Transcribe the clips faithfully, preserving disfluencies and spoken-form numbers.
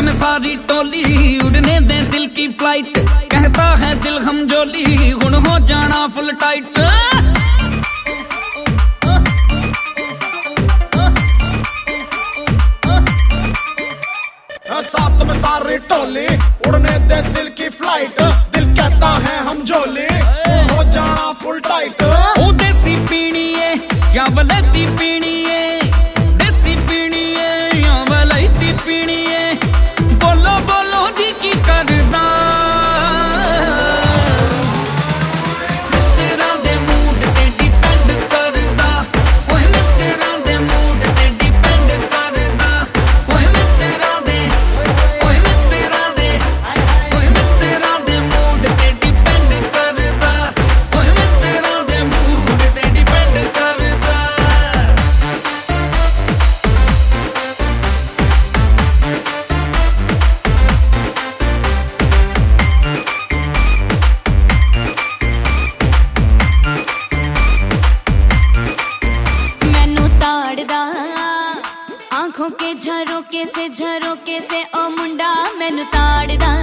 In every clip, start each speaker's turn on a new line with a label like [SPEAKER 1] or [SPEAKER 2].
[SPEAKER 1] में सारी टोली, उड़ने दे दिल की फ्लाइट, कहता है दिल हम जोली, गुण हो जाना फुल टाइट।
[SPEAKER 2] साथ में सारी टोली, उड़ने दे दिल की फ्लाइट, दिल कहता है हम जोली, हो जाना फुल टाइट।
[SPEAKER 1] ओ देसी पीनी है या वलैती पीनी है, देसी पीनी है या वलैती पीनी है, बोलो बोलो जी की करदा। तेरा दे मूड ते डिपेंड करदा, ओए मैं तेरा दे मूड ते डिपेंड करदा, ओए मैं तेरा दे, ओए मैं तेरा दे, ओए मैं तेरा दे मूड ते डिपेंड करदा, ओए मैं तेरा दे मूड ते डिपेंड करदा।
[SPEAKER 3] मैनू ताड़दा आंखों के झरोके से, झरोके से ओ मुंडा मैनू ताड़दा,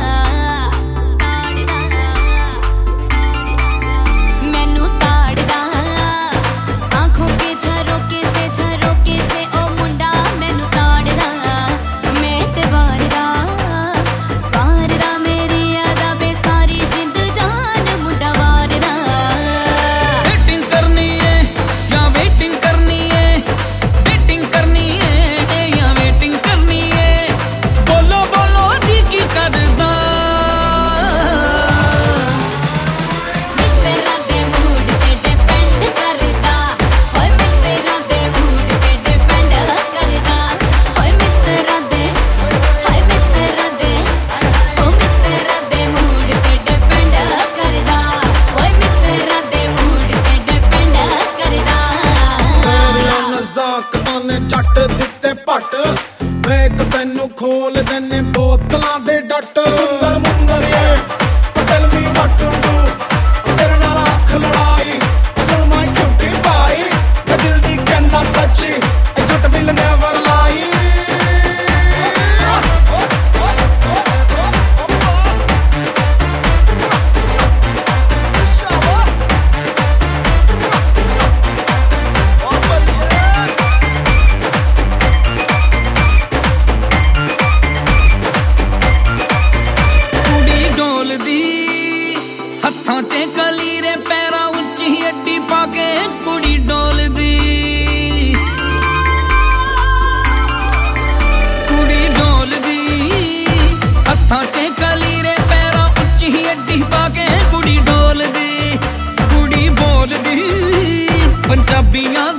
[SPEAKER 3] मैनू ताड़दा आंखों के झरोके से, झरोके से ओ मुंडा मैनू ताड़दा। मैं ते वारदा वारदा मेरी यादा बे सारी जिंद जान मुंडा वारदा।
[SPEAKER 1] वेटिंग करनी है या वेटिंग करनी है, वेटिंग करनी है या वेटिंग करनी है, बोलो बोलो जी की करदा।
[SPEAKER 3] तेरा दे मूड ते डिपेंड करदा, ओए मैं तेरा दे मूड ते डिपेंड करदा, ओए मैं तेरा दे, ओए मैं तेरा दे, ओ मैं तेरा दे मूड ते डिपेंड करदा, ओए मैं तेरा दे मूड ते डिपेंड करदा।
[SPEAKER 2] तेरियां नज़ाकतां ने झट दिते पट, वेख तैनू खोल देने बोतलां दे डट। सुंदर मुंदर ये tell me what to do, तेरे नाल अख लड़ाई, सुन माय क्यूटी पाई, मैं दिल दी कहना सच्ची, ए झट विल नेवर लाई।
[SPEAKER 1] कुड़ी डोलदी हत्थां च कलीरे, पैरां उच्ची अड्डी पाके कुड़ी डोलदी, कुड़ी डोलदी हत्थां च कलीरे, पैरां उच्ची अड्डी पाके कुड़ी डोलदी, कुड़ी बोलदी पंजाबियां